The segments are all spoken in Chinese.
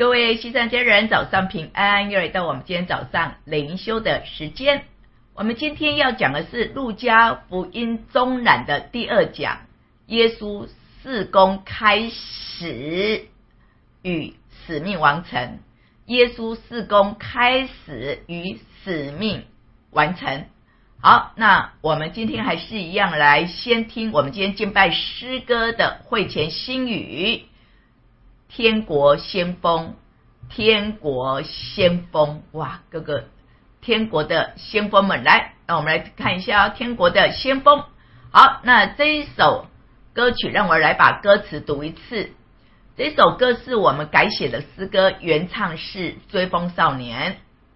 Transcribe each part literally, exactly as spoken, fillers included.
各位西藏家人早上平安，又来到我们今天早上灵修的时间。我们今天要讲的是路加福音中览的第二讲，耶稣事工开始与使命完成。耶稣事工开始与使命完成。好，那我们今天还是一样来先听我们今天敬拜诗歌的会前心语，天国先锋，天国先锋，哇，各个天国的先锋们，来，那我们来看一下天国的先锋。好，那这一首歌曲让我来把歌词读一次。这首歌是我们改写的诗歌，原唱是追风少年。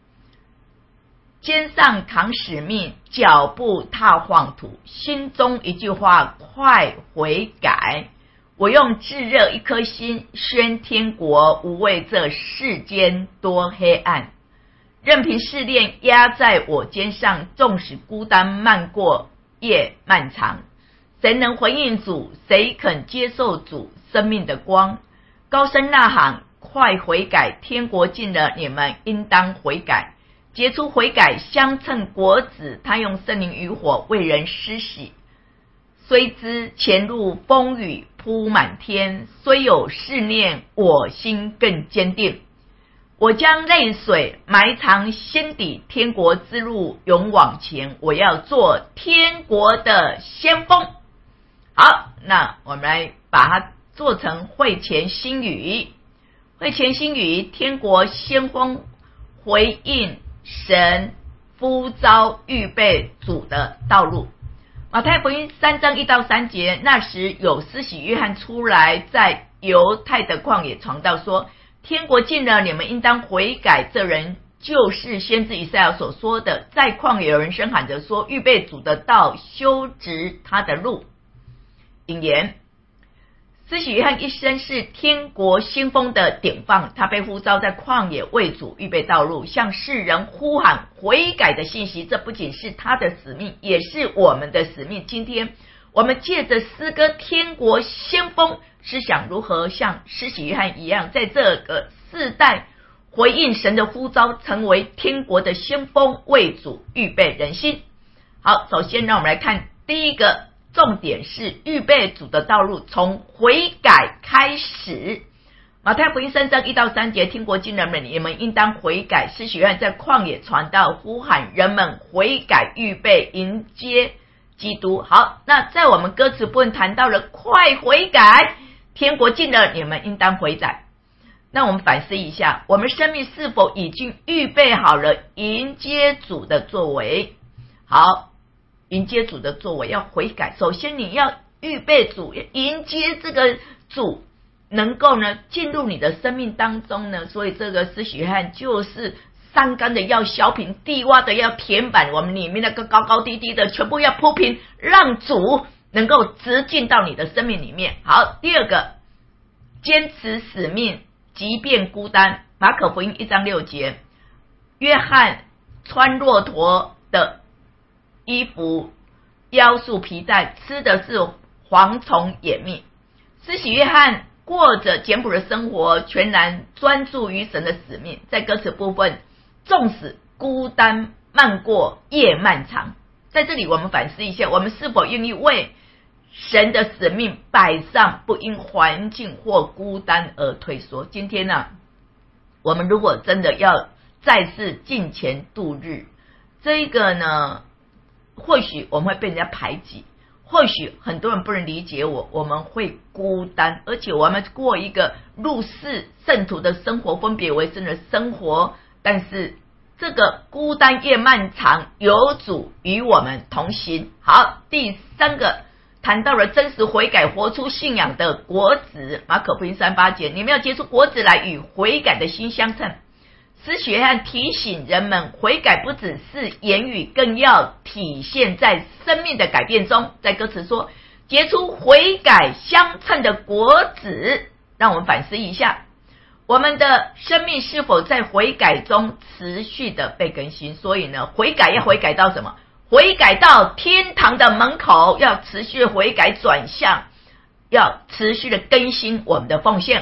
肩上扛使命，脚步踏黄土，心中一句话，快悔改。我用炙热一颗心，宣天国，无畏这世间多黑暗。任凭试炼压在我肩上，纵使孤单漫过夜漫长。谁能回应主？谁肯接受主生命的光？高声呐喊，快悔改！天国近了，你们应当悔改。结出悔改相称果子，他用圣灵与火为人施洗。虽知前路风雨铺满天，虽有试炼，我心更坚定。我将泪水埋藏心底，天国之路勇往前，我要做天国的先锋。好，那我们来把它做成会前心语。会前心语，天国先锋回应神呼召，预备主的道路。马太福音三章一到三节，那时有施洗约翰出来，在犹太的旷野传道说，天国近了，你们应当悔改。这人就是先知以赛亚所说的，在旷野有人声喊着说，预备主的道，修直他的路。引言，施洗约翰一生是天国先锋的典范，他被呼召在旷野为主预备道路，向世人呼喊悔改的信息。这不仅是他的使命，也是我们的使命。今天我们借着诗歌天国先锋，是想如何像施洗约翰一样，在这个世代回应神的呼召，成为天国的先锋，为主预备人心。好，首先让我们来看第一个重点，是预备主的道路，从悔改开始。马太福音三章一到三节，天国近了，你们应当悔改。施洗约翰在旷野传道，呼喊人们悔改，预备迎接基督。好，那在我们歌词部分谈到了快悔改，天国近了，你们应当悔改。那我们反思一下，我们生命是否已经预备好了迎接主的作为？好，迎接主的作为要悔改，首先你要预备主，迎接这个主能够呢进入你的生命当中呢。所以这个施洗约翰就是山冈的要削平，地洼的要填满，我们里面那个高高低低的全部要铺平，让主能够直进到你的生命里面。好，第二个，坚持使命即便孤单。马可福音一章六节，约翰穿骆驼的衣服，腰束皮带，吃的是蝗虫野蜜。施洗约翰过着简朴的生活，全然专注于神的使命。在歌词部分，纵使孤单漫过夜漫长。在这里我们反思一下，我们是否愿意为神的使命摆上，不因环境或孤单而退缩。今天呢、啊，我们如果真的要再次敬虔度日，这一个呢，或许我们会被人家排挤，或许很多人不能理解我，我们会孤单，而且我们过一个入世圣徒的生活，分别为圣的生活。但是这个孤单夜漫长，有主与我们同行。好，第三个谈到了真实悔改，活出信仰的果子。马可福音三八节，你们要结出果子来，与悔改的心相称。施洗约翰提醒人们，悔改不只是言语，更要体现在生命的改变中。在歌词说，结出悔改相称的果子。让我们反思一下，我们的生命是否在悔改中持续的被更新？所以呢，悔改要悔改到什么？悔改到天堂的门口，要持续悔改转向，要持续的更新我们的奉献。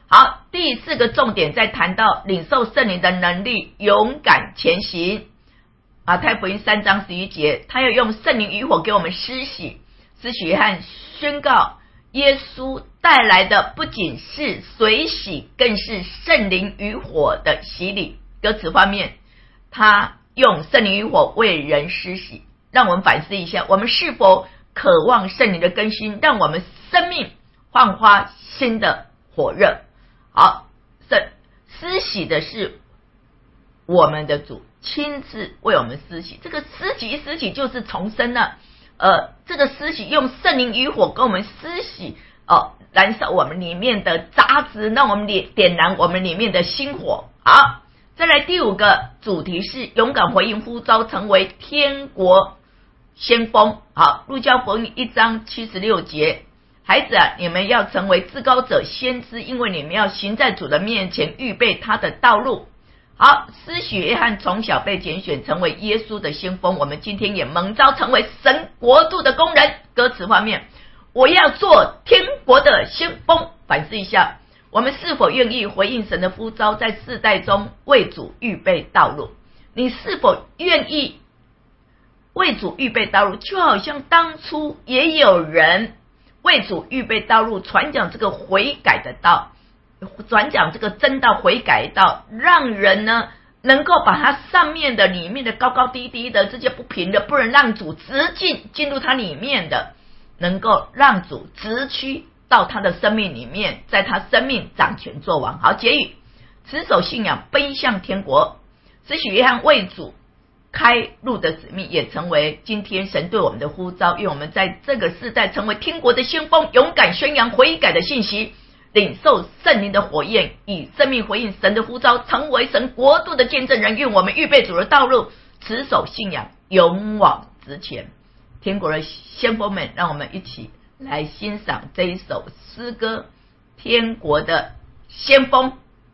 好，第四个重点在谈到领受圣灵的能力，勇敢前行。马太福音三章十一节，他要用圣灵与火给我们施洗。施洗约翰宣告，耶稣带来的不仅是水洗，更是圣灵与火的洗礼。歌词方面，他用圣灵与火为人施洗。让我们反思一下，我们是否渴望圣灵的更新，让我们生命焕发新的火热。好，施洗的是我们的主亲自为我们施洗，这个施洗施洗就是重生了。呃，这个施洗用圣灵与火跟我们施洗，哦，燃烧我们里面的杂质，让我们点点燃我们里面的心火。好，再来第五个主题是勇敢回应呼召，成为天国先锋。好，路加福音一章七十六节，孩子啊，你们要成为至高者先知，因为你们要行在主的面前，预备他的道路。好，施洗约翰从小被拣选成为耶稣的先锋，我们今天也蒙召成为神国度的工人。歌词方面，我要做天国的先锋。反思一下，我们是否愿意回应神的呼召，在世代中为主预备道路？你是否愿意为主预备道路？就好像当初也有人为主预备道路，传讲这个悔改的道，转讲这个真道悔改道，让人呢能够把它上面的里面的高高低低的这些不平的，不能让主直进进入它里面的，能够让主直驱到他的生命里面，在他生命掌权作王。好，结语，持守信仰奔向天国。施洗约翰为主开路的使命，也成为今天神对我们的呼召，愿我们在这个世代成为天国的先锋，勇敢宣扬悔改的信息，领受圣灵的火焰，以生命回应神的呼召，成为神国度的见证人。愿我们预备主的道路，持守信仰，勇往直前。天国的先锋们，让我们一起来欣赏这一首诗歌《天国的先锋》。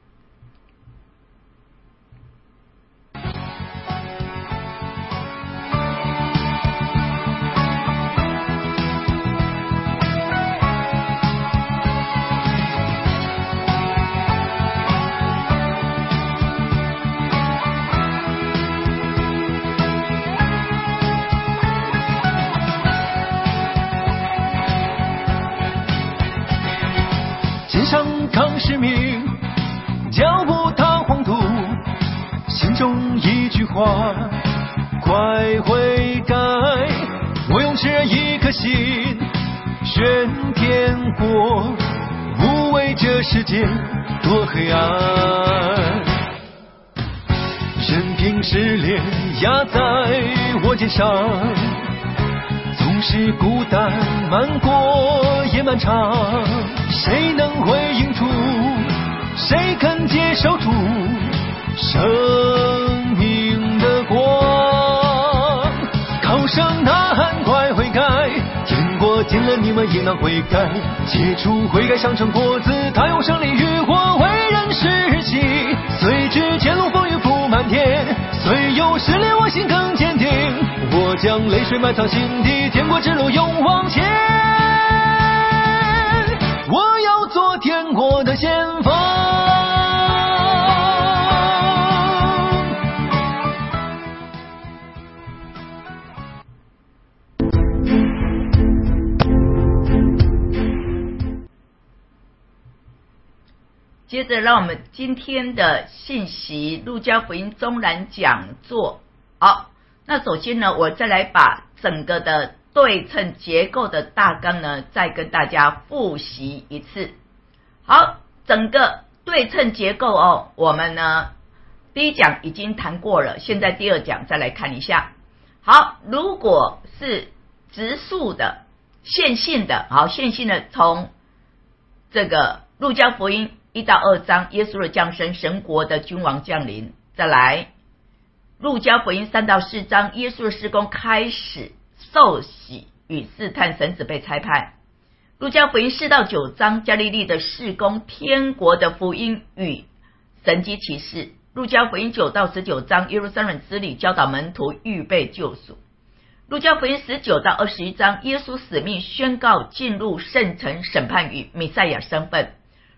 上扛使命，脚步踏黄土，心中一句话，快悔改。我用炽热一颗心，宣天国，无畏这世界多黑暗。任凭试炼压在我肩上，纵使孤单漫过也漫长。谁能回应主？谁肯接受主生命的光？高声呐喊快悔改，天国近了，你们也能悔改。结出悔改上成果子，他用胜利与火为人施洗。虽知前路风雨覆满天，虽有试炼我心更坚定。我将泪水埋藏心底，天国之路勇往前。我要做天国的先锋。 接着让我们今天的信息路加福音中南讲座。好，那首先呢，我再来把整个的对称结构的大纲呢再跟大家复习一次。好，整个对称结构哦，我们呢第一讲已经谈过了，现在第二讲再来看一下。好，如果是直述的线性的，好，线性的从这个路加福音一到二章，耶稣的降生，神国的君王降临。再来路加福音三到四章，耶稣的事工开始，受洗与试探，神子被差派。路加福音四到九章，加利利的事工，天国的福音与神迹奇事。路加福音九到十九章，耶路撒冷之旅，教导门徒预备救赎。路加福音十九到二十一章，耶稣使命宣告进入圣城，审判与弥赛亚身份。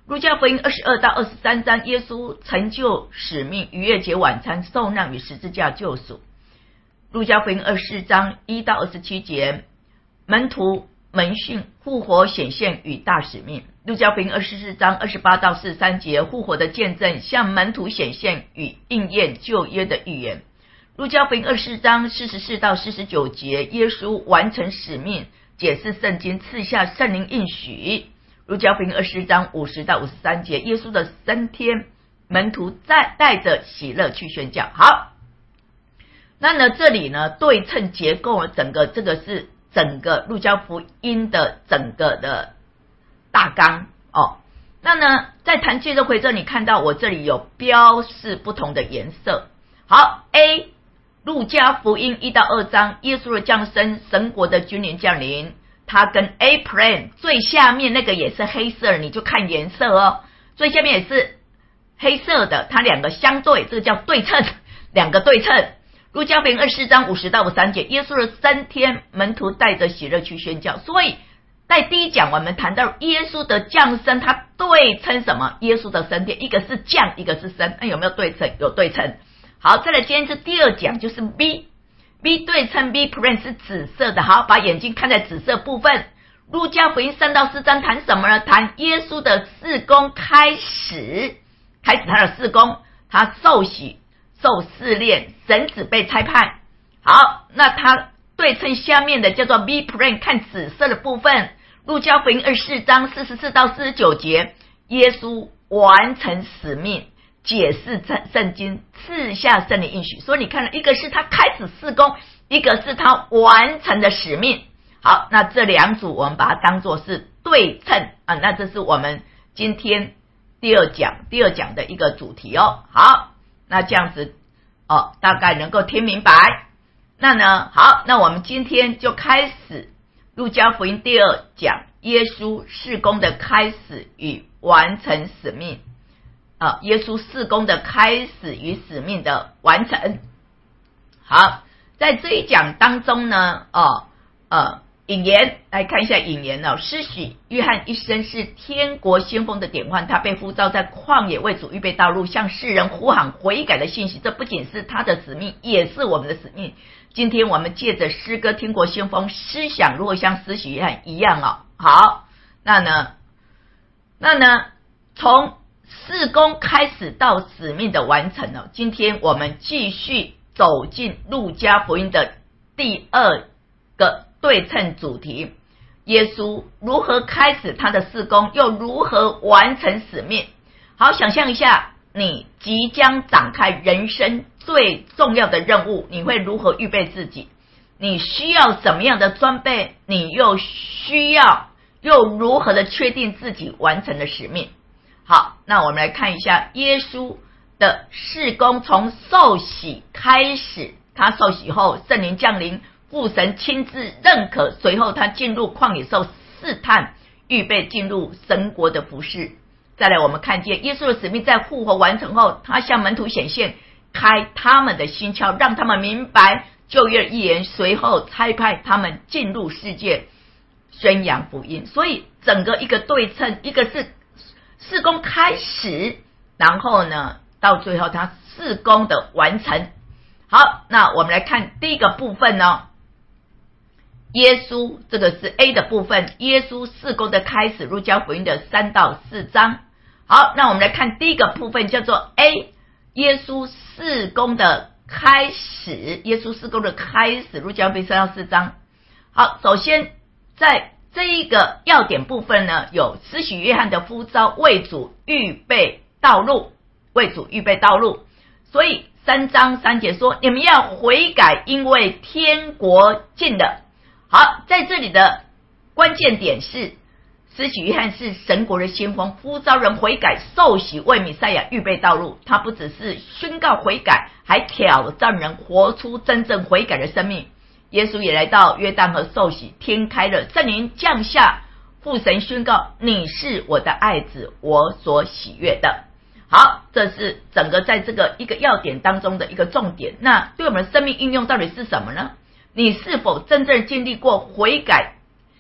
路加福音二十二到二十三章，耶稣成就使命，逾越节晚餐，受难与十字架救赎。路加福音二十四章一到二十七节，门徒门训，复活显现与大使命。路加福音二十四章二十八到四十三节，复活的见证，向门徒显现与应验旧约的预言。路加福音二十四章四十四到四十九节，耶稣完成使命，解释圣经，赐下圣灵应许。路加福音二十四章五十到五十三节，耶稣的升天，门徒带带着喜乐去宣教。好，那呢这里呢对称结构，整个这个是整个路加福音的整个的大纲哦。那呢在谈借着回这，你看到我这里有标示不同的颜色。好 ，A 路加福音一到二章，耶稣的降生，神国的君临降临。它跟 A plan 最下面那个也是黑色，你就看颜色哦。最下面也是黑色的，它两个相对，这个叫对称，两个对称。路加福音二十四章五十到五十三节，耶稣的升天，门徒带着喜乐去宣教。所以在第一讲我们谈到耶稣的降生，它对称什么？耶稣的升天，一个是降，一个是升，那有没有对称？有对称。好，再来今天是第二讲，就是 B B 对称 B plan 是紫色的。好，把眼睛看在紫色部分。路加福音三到四章谈什么呢？谈耶稣的事工开始，开始他的事工，他受洗、受试炼，神子被差派。好，那他对称下面的叫做 B plan， 看紫色的部分。路加福音二十四章四十四到四十九节，耶稣完成使命，解释圣经，赐下圣灵应许。所以你看了，一个是他开始事工，一个是他完成的使命。好，那这两组我们把它当作是对称啊，那这是我们今天第二讲第二讲的一个主题哦。好，那这样子哦，大概能够听明白。那呢，好，那我们今天就开始路加福音第二讲，耶稣事工的开始与完成使命。啊，耶稣事工的开始与使命的完成。好，在这一讲当中呢，哦，呃，引言来看一下引言哦。施洗约翰一生是天国先锋的典范，他被呼召在旷野为主预备道路，向世人呼喊悔改的信息。这不仅是他的使命，也是我们的使命。今天我们借着诗歌天国先锋思想，如何像施洗约翰一样哦。好，那呢，那呢，从事工开始到使命的完成了。今天我们继续走进路加福音的第二个对称主题，耶稣如何开始他的事工，又如何完成使命。好，想象一下，你即将展开人生最重要的任务，你会如何预备自己？你需要什么样的装备？你又需要又如何的确定自己完成了使命？好，那我们来看一下耶稣的事工，从受洗开始。他受洗后，圣灵降临，父神亲自认可，随后他进入旷野受试探，预备进入神国的服事。再来我们看见耶稣的使命在复活完成后，他向门徒显现，开他们的心窍，让他们明白旧约预言，随后差派他们进入世界宣扬福音。所以整个一个对称，一个是事工开始，然后呢到最后他事工的完成。好，那我们来看第一个部分呢、哦，耶稣，这个是 A 的部分，耶稣事工的开始，路加福音的三到四章。好，那我们来看第一个部分，叫做 A 耶稣事工的开始，耶稣事工的开始，路加福音三到四章。好，首先在这一个要点部分呢，有施洗约翰的呼召，为主预备道路，为主预备道路。所以三章三节说，你们要悔改，因为天国近了。好，在这里的关键点是，施洗约翰是神国的先锋，呼召人悔改受洗，为弥赛亚预备道路。他不只是宣告悔改，还挑战人活出真正悔改的生命。耶稣也来到约旦河受洗，天开了，圣灵降下，父神宣告，你是我的爱子，我所喜悦的。好，这是整个在这个一个要点当中的一个重点。那对我们的生命应用到底是什么呢？你是否真正经历过悔改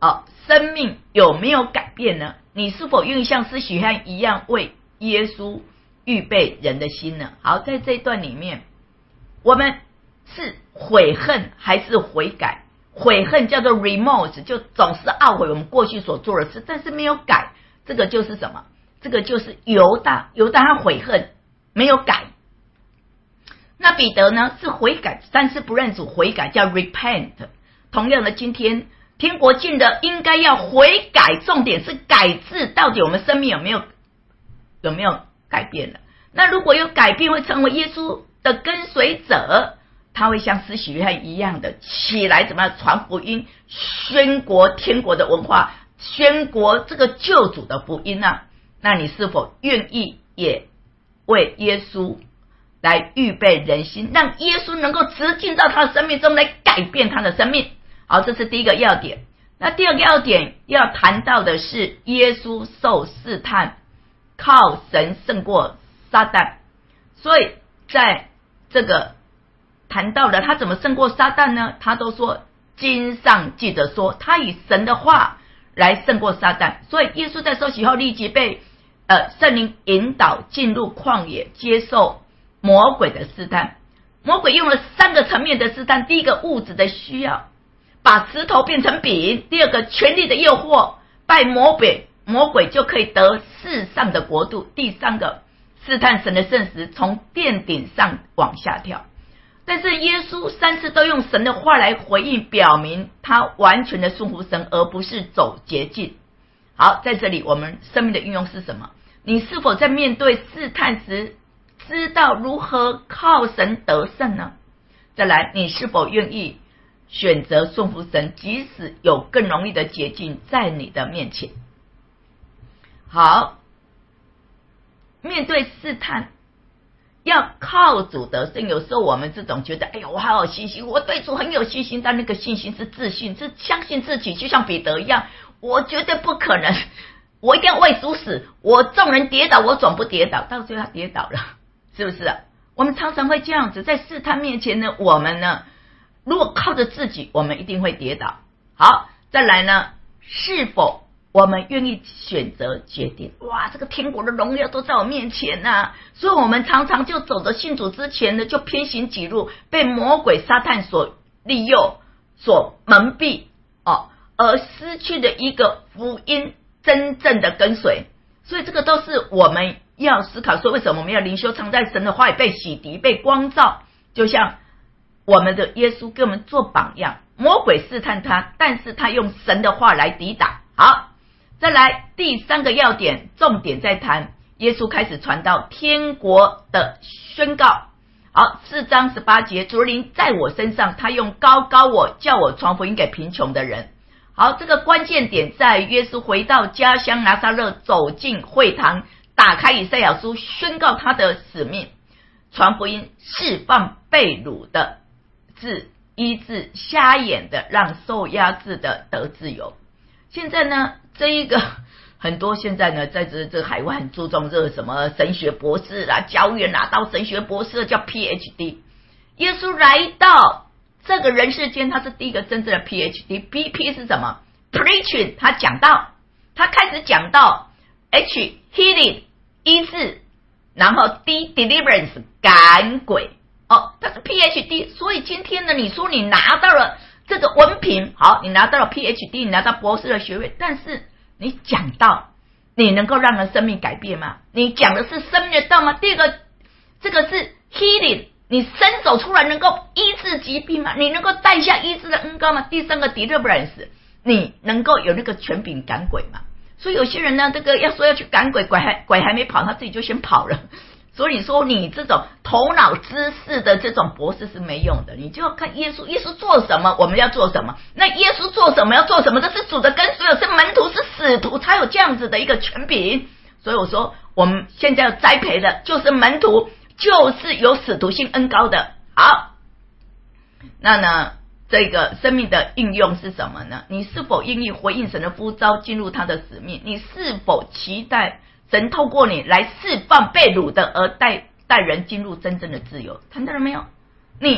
哦，生命有没有改变呢？你是否愿意像施洗约翰一样为耶稣预备人的心呢？好，在这一段里面，我们是悔恨还是悔改？悔恨叫做 remorse， 就总是懊悔我们过去所做的事，但是没有改，这个就是什么？这个就是犹大，犹大他悔恨没有改。那彼得呢是悔改，但是不认主，悔改叫 repent。同样的，今天天国近的应该要悔改，重点是改制，到底我们生命有没有有没有改变了？那如果有改变，会成为耶稣的跟随者，他会像施洗约翰一样的起来，怎么样传福音，宣国天国的文化，宣国这个救主的福音啊？那你是否愿意也为耶稣来预备人心，让耶稣能够直进到他的生命中来改变他的生命？好，这是第一个要点。那第二个要点要谈到的是耶稣受试探，靠神胜过撒旦。所以在这个谈到了他怎么胜过撒旦呢？他都说经上记着说，他以神的话来胜过撒旦。所以耶稣在受洗后立即被呃圣灵引导进入旷野，接受魔鬼的试探。魔鬼用了三个层面的试探：第一个物质的需要，把石头变成饼；第二个权力的诱惑，拜魔鬼魔鬼就可以得世上的国度；第三个试探神的圣实，从殿顶上往下跳。但是耶稣三次都用神的话来回应，表明他完全的顺服神，而不是走捷径。好，在这里我们生命的运用是什么？你是否在面对试探时知道如何靠神得胜呢？再来，你是否愿意选择顺服神，即使有更容易的捷径在你的面前？好，面对试探要靠主得胜。有时候我们这种觉得哎呦我好有信心，我对主很有信心，但那个信心是自信，是相信自己，就像彼得一样，我绝对不可能，我一定要为主死，我众人跌倒我总不跌倒，到最后他跌倒了，是不是啊？我们常常会这样子，在试探面前呢，我们呢如果靠着自己，我们一定会跌倒。好，再来呢，是否我们愿意选择决定？哇，这个天国的荣耀都在我面前啊！所以我们常常就走着信主之前呢，就偏行己路，被魔鬼撒旦所利诱、所蒙蔽哦，而失去了一个福音真正的跟随。所以这个都是我们要思考，说为什么我们要灵修，常在神的话语被洗涤、被光照，就像我们的耶稣给我们做榜样。魔鬼试探他，但是他用神的话来抵挡。好，再来第三个要点，重点在谈耶稣开始传道天国的宣告。好，四章十八节，主的灵在我身上，他用高高我，叫我传福音给贫穷的人。好，这个关键点在耶稣回到家乡拿撒勒，走进会堂，打开以赛亚书，宣告他的使命，传福音，释放被掳的，治医治瞎眼的，让受压制的得自由。现在呢，这一个很多现在呢，在这这海外很注重这个什么神学博士啦，教员拿到神学博士叫 P H D。 耶稣来到这个人世间，他是第一个真正的 P H D。 P 是什么？ Preaching， 他讲道，他开始讲道。 H healing 医治，然后 D deliverance 赶鬼。哦，他是 P H D。 所以今天呢，你说你拿到了这个文凭，好，你拿到了 P H D， 你拿到博士的学位，但是你讲道，你能够让人生命改变吗？你讲的是生命的道吗？第二个，这个是 healing， 你伸手出来能够医治疾病吗？你能够带下医治的恩膏吗？第三个 deliverance， 你能够有那个权柄赶鬼吗？所以有些人呢，这个要说要去赶鬼，鬼还鬼还没跑，他自己就先跑了。所以你说你这种头脑知识的这种博士是没用的，你就要看耶稣，耶稣做什么我们要做什么，那耶稣做什么要做什么，这是主的跟随，是门徒，是使徒才有这样子的一个权柄。所以我说我们现在要栽培的就是门徒，就是有使徒性恩膏的。好，那呢这个生命的应用是什么呢？你是否愿意回应神的呼召，进入他的使命？你是否期待神透过你来释放被掳的，而带带人进入真正的自由？谈到了没有？你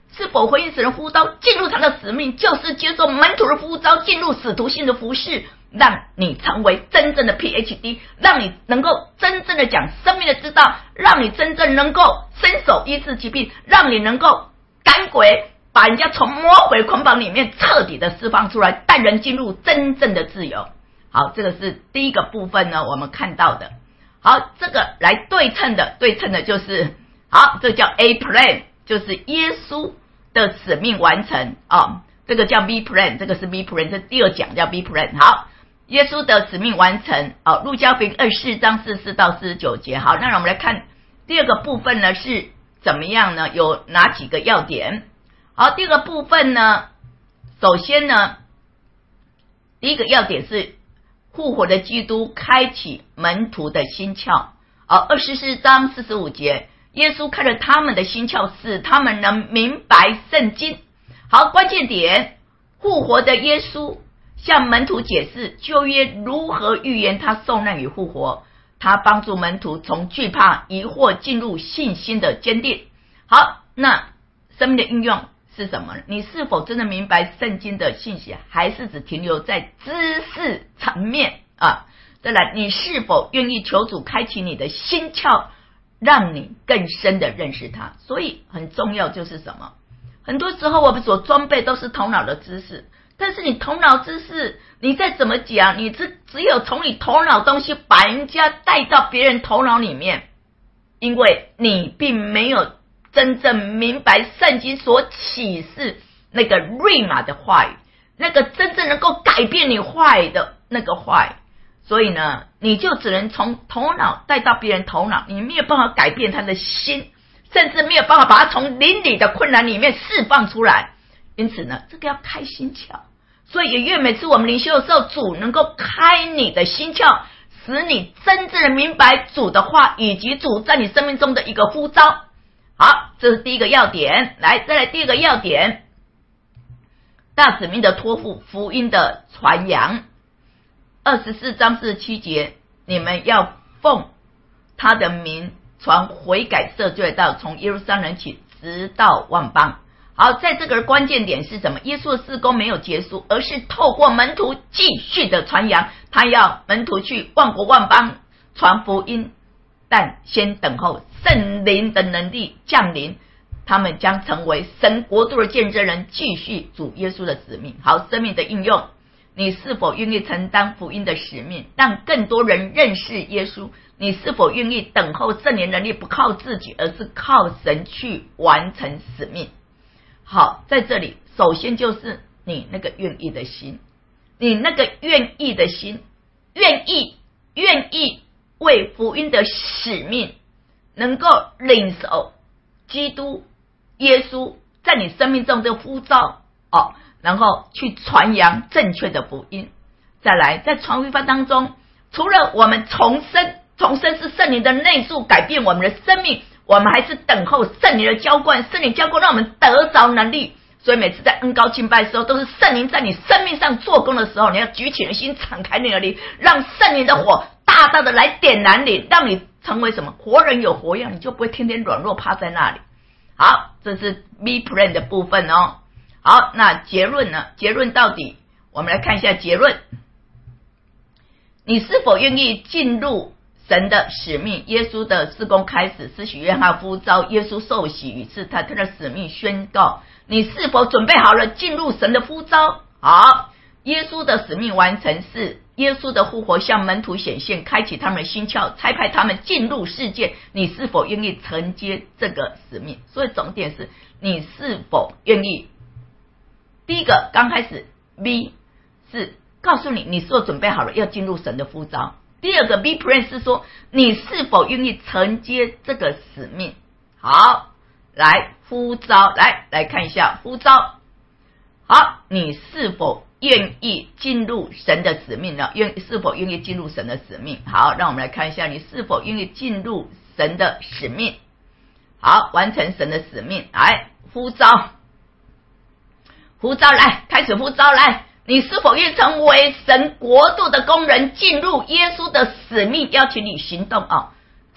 是否回应神的呼召，进入他的使命，就是接受门徒的呼召，进入使徒性的服事，让你成为真正的 P H D， 让你能够真正的讲生命的之道，让你真正能够伸手医治疾病，让你能够赶鬼，把人家从魔鬼捆绑里面彻底的释放出来，带人进入真正的自由。好，这个是第一个部分呢，我们看到的。好，这个来对称的，对称的就是好，这叫 A plan， 就是耶稣的使命完成哦，这个叫 B plan， 这个是 B plan， 这第二讲叫 B plan。 好，耶稣的使命完成哦，路加福音二十四章四十四到四十九节。好，那让我们来看第二个部分呢是怎么样呢？有哪几个要点？好，第二个部分呢，首先呢，第一个要点是复活的基督开启门徒的心窍。好，二十四章四十五节，耶稣开了他们的心窍，使他们能明白圣经。好，关键点，复活的耶稣向门徒解释旧约如何预言他受难与复活，他帮助门徒从惧怕疑惑进入信心的坚定。好，那生命的应用是什么？你是否真的明白圣经的信息，还是只停留在知识层面啊？再来，你是否愿意求主开启你的心窍，让你更深的认识他？所以很重要就是什么？很多时候我们所装备都是头脑的知识，但是你头脑知识，你再怎么讲，你只只有从你头脑东西把人家带到别人头脑里面，因为你并没有真正明白圣经所启示那个瑞玛的话语，那个真正能够改变你话语的那个话语，所以呢，你就只能从头脑带到别人头脑，你没有办法改变他的心，甚至没有办法把他从邻里的困难里面释放出来。因此呢，这个要开心窍。所以也愿每次我们灵修的时候，主能够开你的心窍，使你真正的明白主的话，以及主在你生命中的一个呼召。好，这是第一个要点。来，再来第二个要点，大使命的托付，福音的传扬。二十四章四十七节，你们要奉他的名传悔改赦罪道，从耶路撒冷起，直到万邦。好，在这个关键点是什么？耶稣的事工没有结束，而是透过门徒继续的传扬，他要门徒去万国万邦传福音，但先等候圣灵的能力降临，他们将成为神国度的见证人，继续主耶稣的使命。好，生命的应用，你是否愿意承担福音的使命，让更多人认识耶稣？你是否愿意等候圣灵能力，不靠自己，而是靠神去完成使命？好，在这里首先就是你那个愿意的心，你那个愿意的心，愿意愿意为福音的使命能够领受基督耶稣在你生命中的呼召哦，然后去传扬正确的福音。再来，在传福音当中，除了我们重生，重生是圣灵的内住改变我们的生命，我们还是等候圣灵的浇灌，圣灵浇灌让我们得着能力。所以每次在恩膏敬拜的时候，都是圣灵在你生命上做工的时候，你要举起你的心，敞开你的灵，让圣灵的火大大的来点燃你，让你成为什么？活人有活样，你就不会天天软弱趴在那里。好，这是 B plan 的部分哦。好，那结论呢？结论到底我们来看一下结论。你是否愿意进入神的使命？耶稣的事工开始，施洗约翰呼召，耶稣受洗与赐他他的使命宣告。你是否准备好了进入神的呼召？好，耶稣的使命完成是耶稣的复活向门徒显现，开启他们的心窍，差派他们进入世界。你是否愿意承接这个使命？所以重点是你是否愿意。第一个刚开始 B 是告诉你你是否准备好了要进入神的呼召。第二个 B plan 是说你是否愿意承接这个使命。好，来呼召，来来看一下呼召。好，你是否愿意进入神的使命呢？愿是否愿意进入神的使命？好，让我们来看一下你是否愿意进入神的使命。好，完成神的使命。来呼召，呼召，来开始呼召，来你是否愿成为神国度的工人，进入耶稣的使命，邀请你行动啊、哦！这个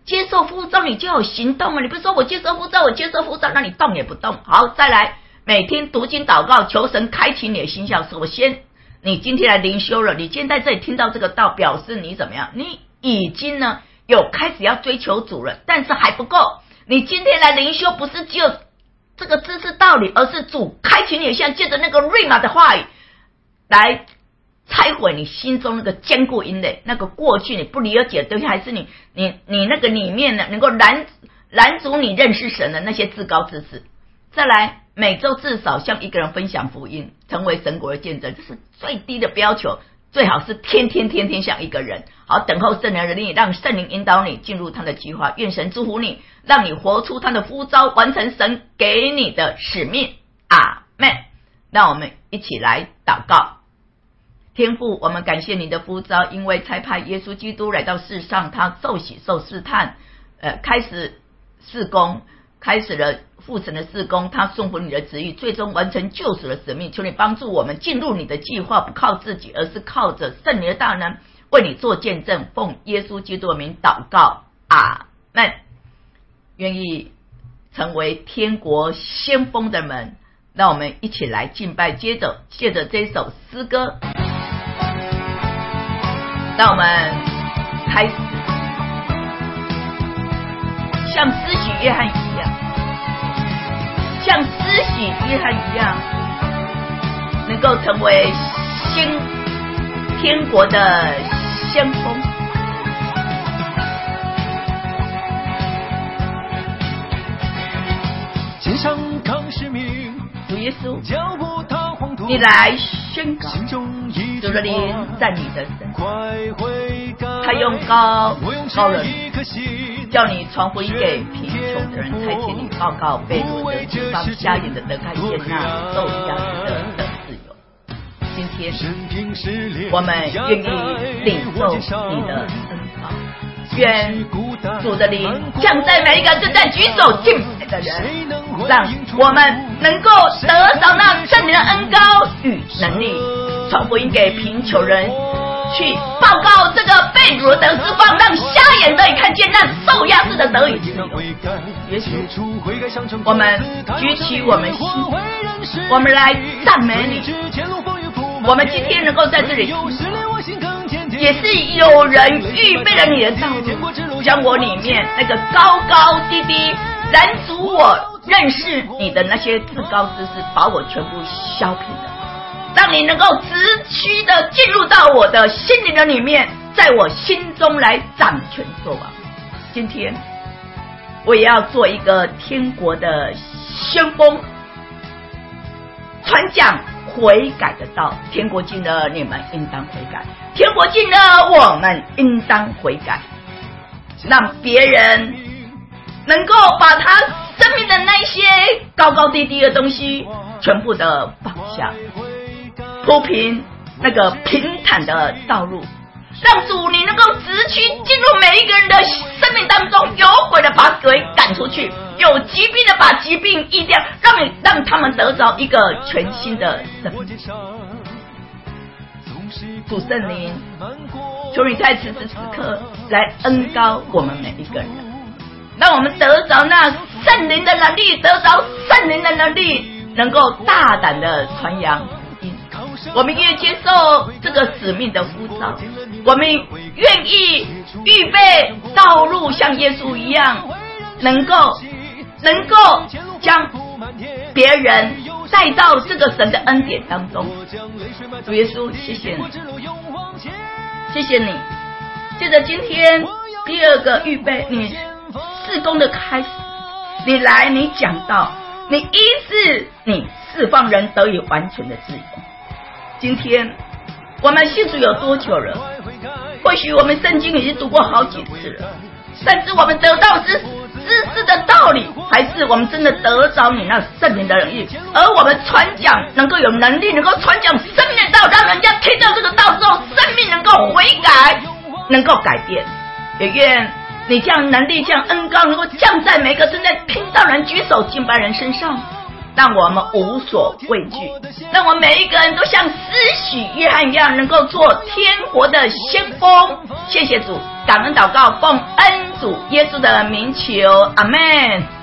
接受呼召你就有行动了，你不是说我接受呼召我接受呼召，那你动也不动。好，再来每天读经祷告，求神开启你的心窍。首先你今天来灵修了，你今天在这里听到这个道，表示你怎么样？你已经呢有开始要追求主了，但是还不够。你今天来灵修不是只有这个知识道理，而是主开启你的心，借着那个瑞玛的话语来拆毁你心中那个坚固营垒，那个过去你不理解的东西，还是你你你那个里面呢能够拦拦阻你认识神的那些至高知识。再来每周至少向一个人分享福音，成为神国的见证，这是最低的要求，最好是天天天天向一个人。好，等候圣灵的力，让圣灵引导你进入他的计划。愿神祝福你，让你活出他的呼召，完成神给你的使命。阿们。让我们一起来祷告。天父，我们感谢你的呼召，因为差派耶稣基督来到世上，他受洗受试探，呃，开始事工，开始了父神的事工，他顺服你的旨意，最终完成救赎的使命。求你帮助我们进入你的计划，不靠自己，而是靠着圣灵的大能，为你做见证。奉耶稣基督的名祷告，阿们。愿意成为天国先锋的门，让我们一起来敬拜。接着借着这首诗歌，让我们开始像施洗约翰一样，像施洗约翰一样，能够成为新天国的先锋。 肩上扛使命， 主耶稣， 脚步踏黄土， 你来宣告，主的灵在你的身，他用膏膏了你，叫你传福音给贫穷的人，差遣你报告被掳的、经方瞎眼的得看见，那受压制的得自由。今天我们愿意领受你的恩膏，愿主的灵降在每一个正在举手敬拜的人，让我们能够得到那圣灵的恩膏与能力，传福音给贫穷人，去报告这个被掳的释放，让瞎眼得以看见，让受压制的得以自由。耶稣，我们举起我们心，我们来赞美你。我们今天能够在这里，也是有人预备了你的道路，将我里面那个高高低低拦阻我认识你的那些至高知识，把我全部削平了，让你能够直趋的进入到我的心灵的里面，在我心中来掌权作王。今天我也要做一个天国的先锋，传讲悔改的道。天国近了，你们应当悔改；天国近了，我们应当悔改，让别人能够把他生命的那些高高低低的东西全部的放下，铺平那个平坦的道路，让主你能够直趋进入每一个人的生命当中，有鬼的把鬼赶出去，有疾病的把疾病医掉，让你让他们得着一个全新的生命。主圣灵，求你在此时此刻来恩膏我们每一个人，让我们得着那圣灵的能力，得着圣灵的能力，能够大胆的传扬。我们愿意接受这个使命的呼召，我们愿意预备道路，像耶稣一样，能够能够将别人带到这个神的恩典当中。主耶稣，谢谢你，谢谢你。接着今天第二个预备，你事工的开始，你来，你讲道，你医治，你释放人得以完全的自由。今天我们信主有多久了？或许我们圣经已经读过好几次了，但是我们得到知知识的道理，还是我们真的得着你那圣灵的能力？而我们传讲能够有能力，能够传讲生命的道，让人家听到这个道之后，生命能够悔改，能够改变。也愿你这样能力，这样恩膏能够降在每个正在听到人举手敬拜人身上，让我们无所畏惧，让我们每一个人都像施洗约翰一样，能够做天国的先锋。谢谢主，感恩祷告，奉恩主耶稣的名求，阿们。